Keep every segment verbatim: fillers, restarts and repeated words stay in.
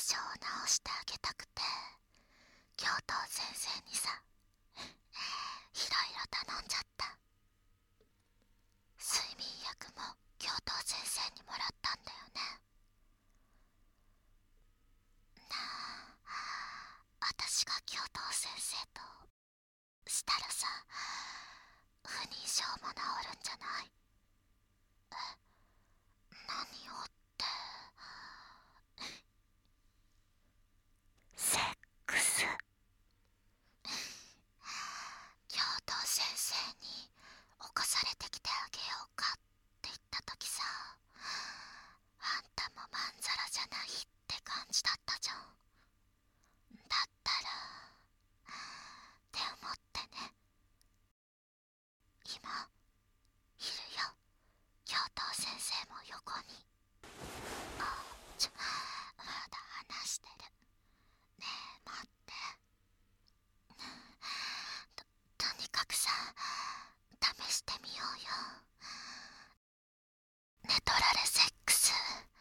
象を治してあげたくて教頭先生にさ、いろいろ頼んじゃった。睡眠薬も教頭先生にもらったんだよね。なあ、私が教頭先生としたらさ、不妊症も治るんじゃない？え、何をって。セックス。教頭先生に起こされてきてあげようかって言った時さ、あんたもまんざらじゃないって感じだったじゃん。だったらって思ってね。今いるよ、教頭先生も横に。あ、ちょ、まだ話してる。ねえ待って。と、とにかくさ、試してみようよ。寝取られセックス。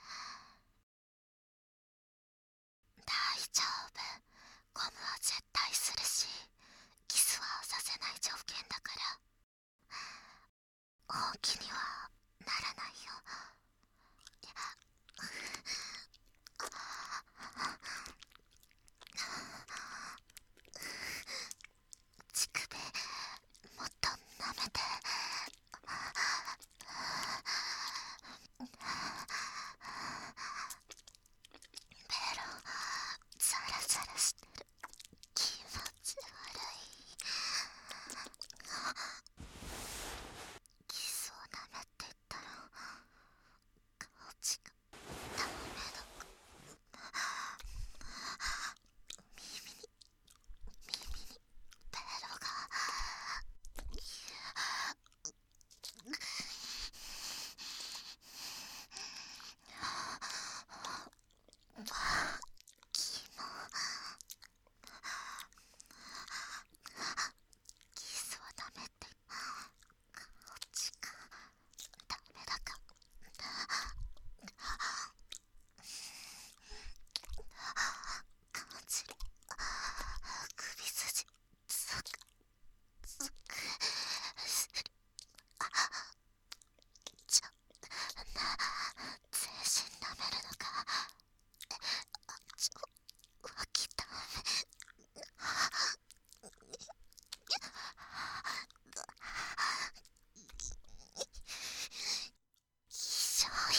大丈夫、ゴムは絶対するし、キスはさせない条件だから、本気にはならないよ。乳首もっと舐めて。ベロザラザラしてる。気持ち悪い。キスを舐めって言ったら顔ちがダメだ。耳に耳にベロが。キモ。キスをダメってこっちがダメだか。感じる。首筋つくつくする。ちょな、全身舐めるのか。ちょ、脇ダメ。ひどい。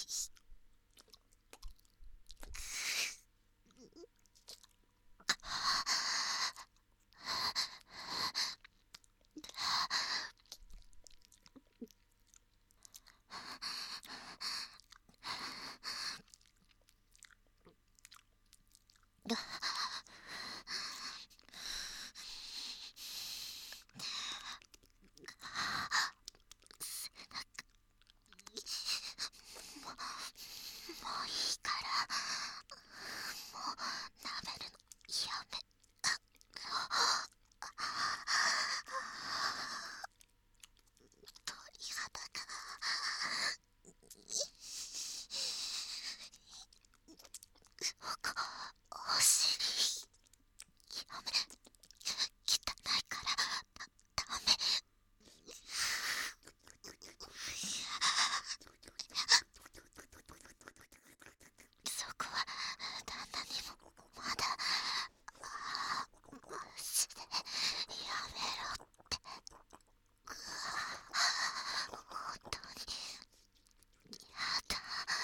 もういいから、もう舐めるのやめ。鳥肌が。お尻やめ。汚いからダメ。そこは旦那にもまだ。マジでやめろって。本当にやだ。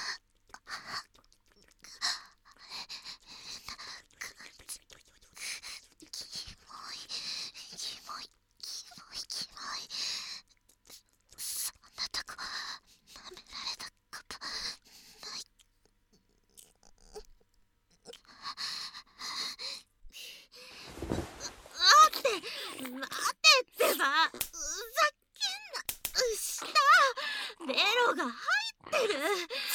キモいキモいキモいキモい。そんなとこ舐められたことない。待って待ってってば、ふざけんな。下ベロが入ってる。やめ、やだやだ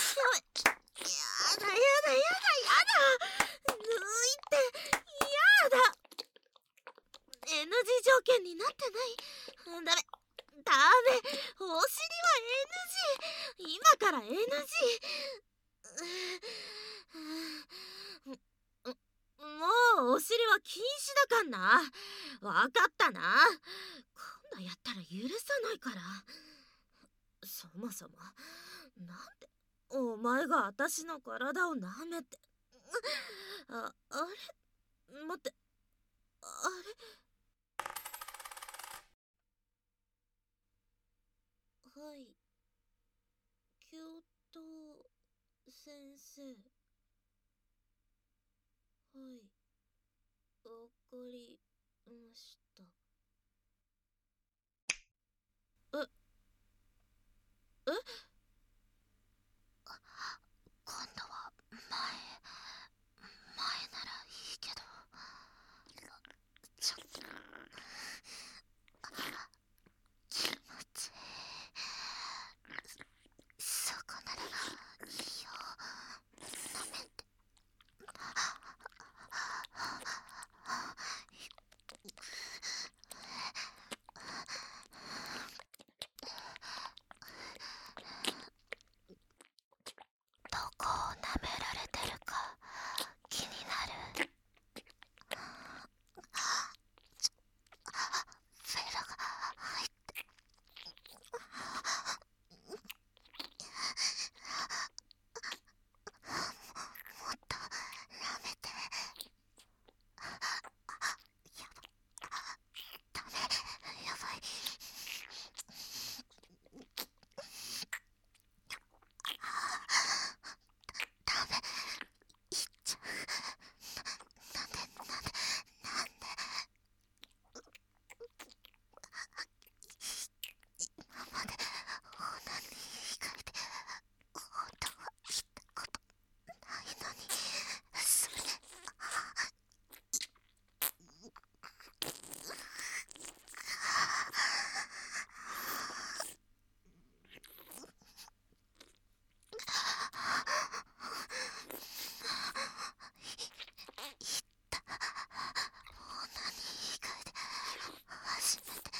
やだやだ。抜いて。やだ。 エヌジー 条件になってない。ダメダメ、お尻は エヌジー。今から エヌジー。 お尻は禁止だかんな。わかったな。今度やったら許さないから。そもそもなんでお前が私の体を舐めて。あ、あれ待って、あれ。はい、教頭先生。はい、わかりました。ええ今度は前前ならいいけど、ちょっと気持ちいい。そこならいいよ、舐めて。どこを舐められてるか気になる。フェラが入ってもっと舐めて。やば、ダメ、やばい。ダメ、いっちゃう。な、なんでなんでなんで今までオナニー以外で本当は言ったことないのに、それ。言った。オナニー以外で初めて。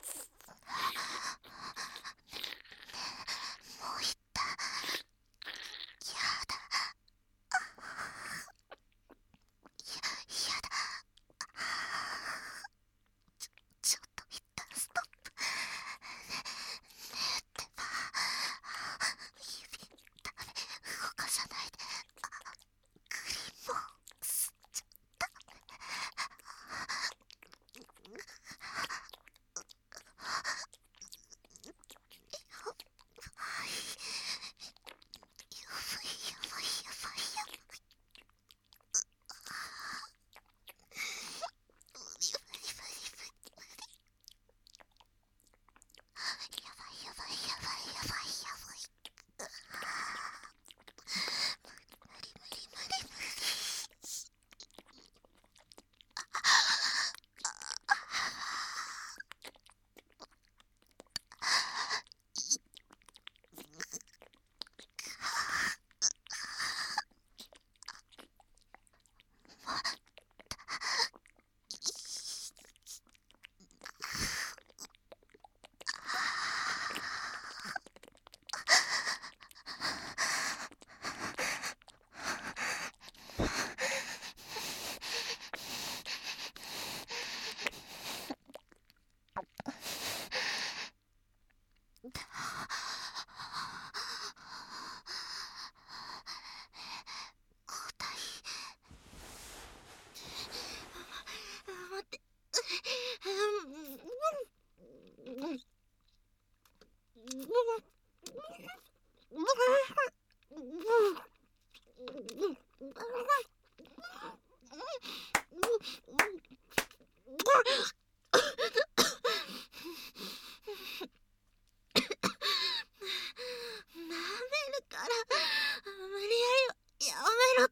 もう言った。やだ。や、やだ。ちょ、ちょっと一旦ストップ。ね、ねえってば。指、ダメ、動かさないで。クリームを吸っちゃダメ。はい。やばいやばいやばいやばい。やばいやばいやばい。やばいやばいやばいやばいやばい。無理無理無理無理。また交代。待って。舐めるから無理やりやめろって。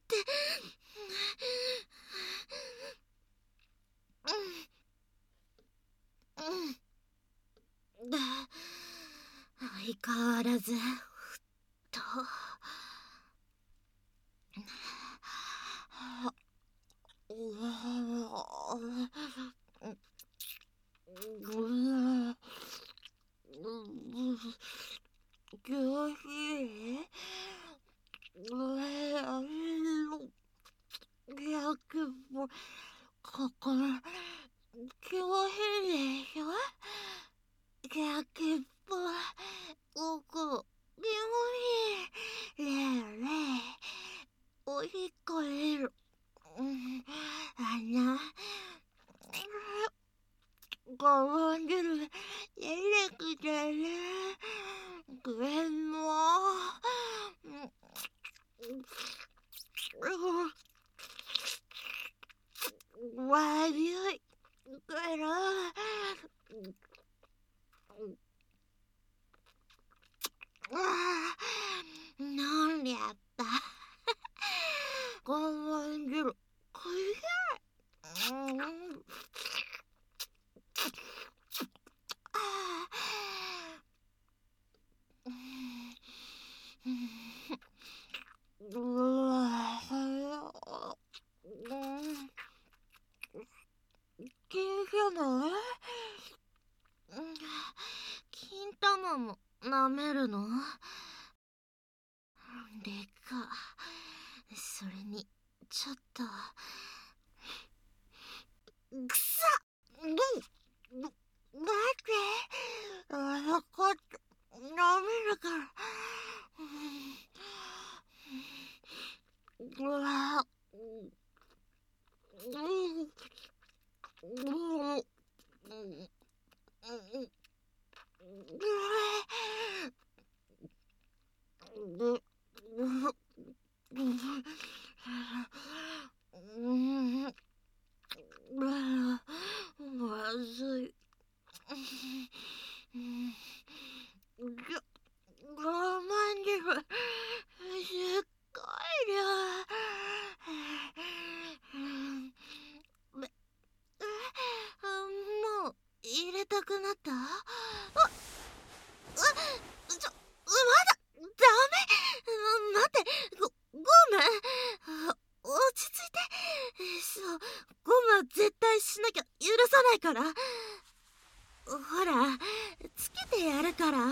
うんうん。で、相変わらずふっと。おいしい。えー、あの、逆もここ気を変でしょ。先っぽここ気持ちいい。レーレーおしっこ出る。うんあのごめんでる出てきてねくれんの悪いからなんでやったごめんでるくれうん金玉金玉も舐めるのでかそれにちょっとくさっ待ってあそこ舐めるからうわまずいごめんでるすっごい量もう入れたくなったああちょまだダメ待ってごごめん落ち着いてそうゴムは絶対しなきゃ許さないからほらつけてやるからも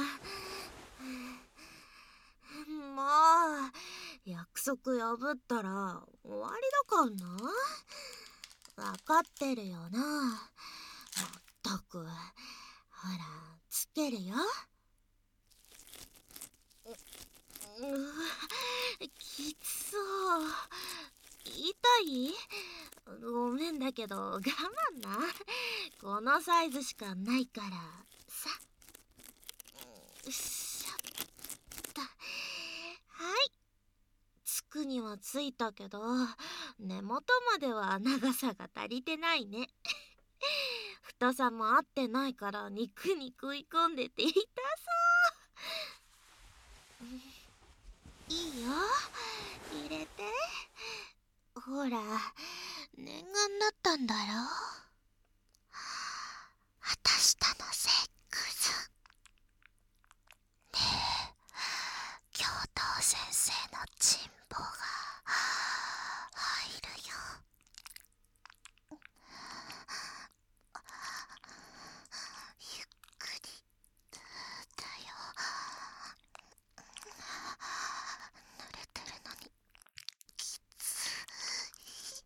う約束破ったら終わりだかんな分かってるよなまったくほらつけるようわきつそう痛いごめんだけど我慢なこのサイズしかないからさよっしゃったはいつくにはついたけど根元までは長さが足りてないね太さも合ってないから肉に食い込んでて痛そういいよ入れてほら念願だったんだろあたしたのセックスねえ教頭先生のチンポが入るよゆっくりだよ濡れてるのにきつい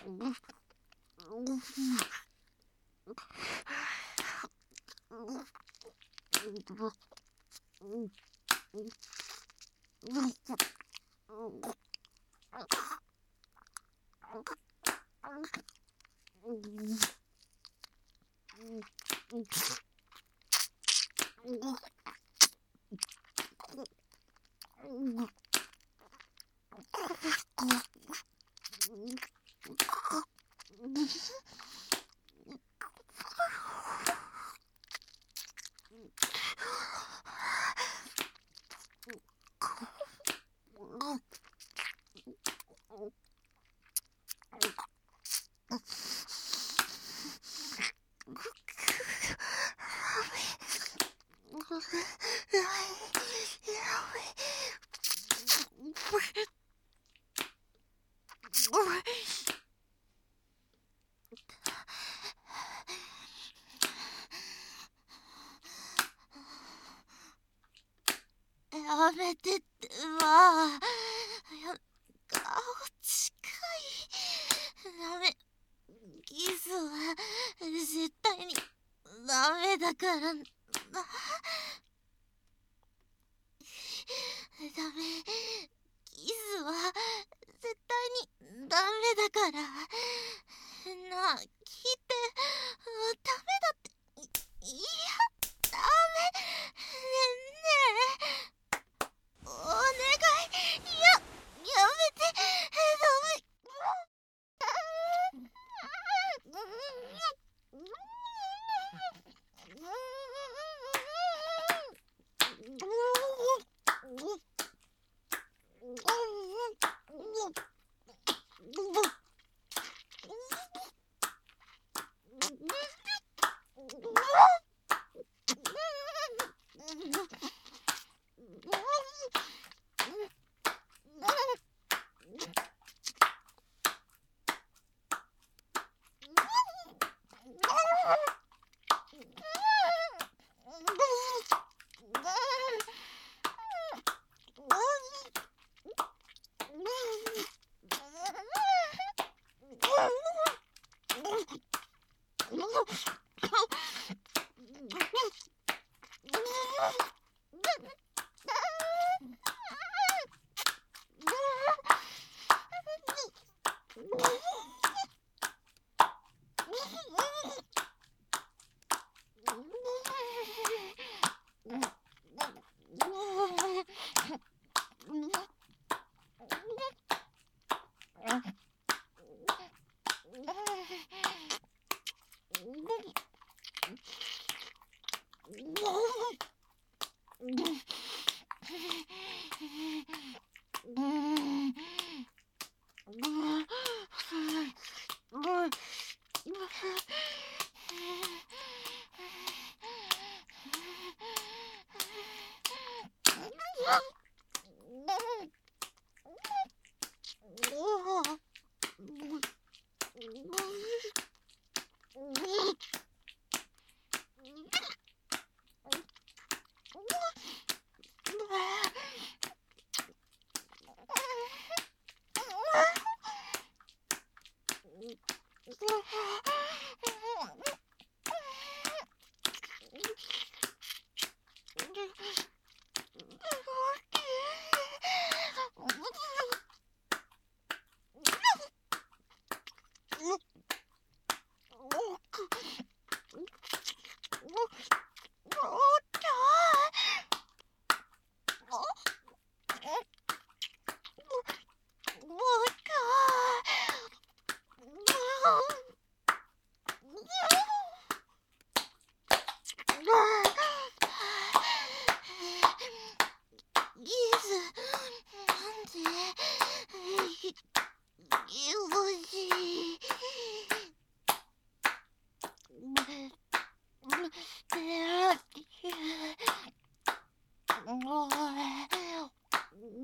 やめてってば。や顔近い。ダメ。キスは絶対にダメだからな。ダメ。キスは絶対にダメだから。なあ、聞いて。ダメだって。いや、ダメ。ねえねえ。お願い。や、やめて。ダメ。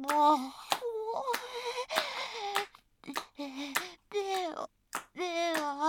では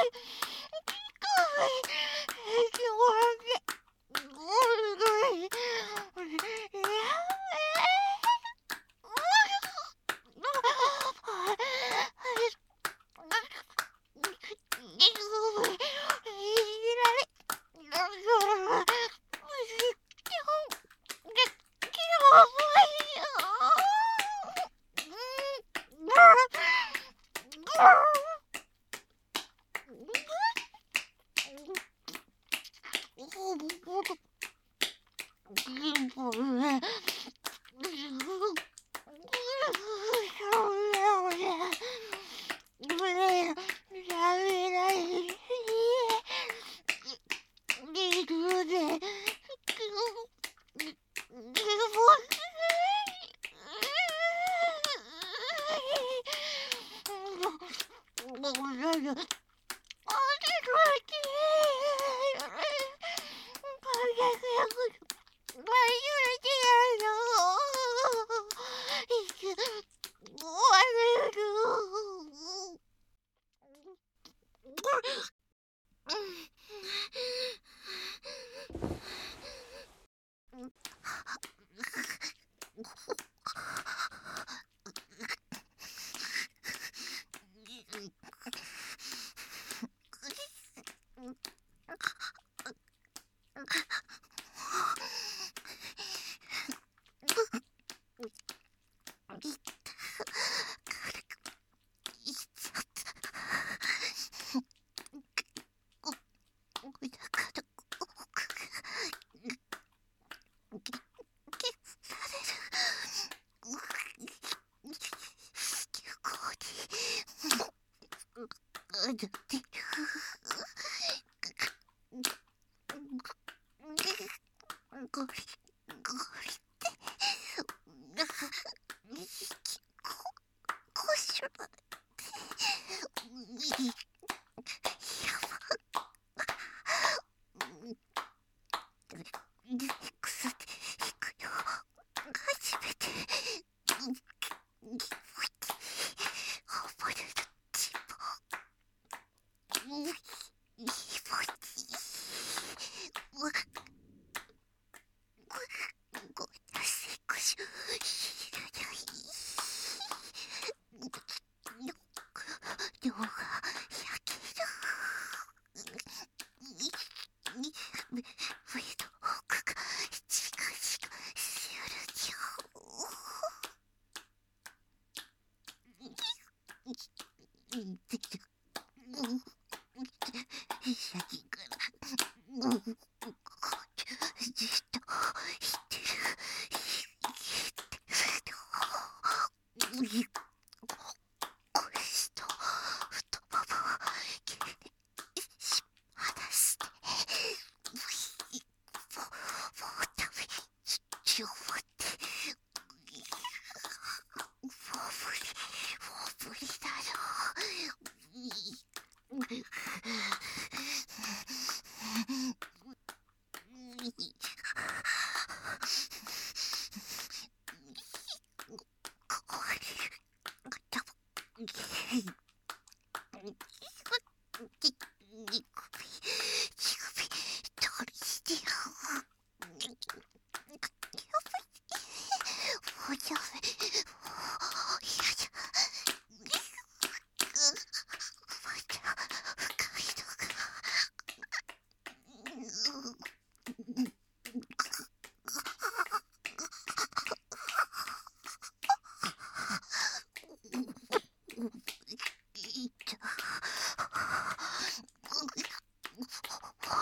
お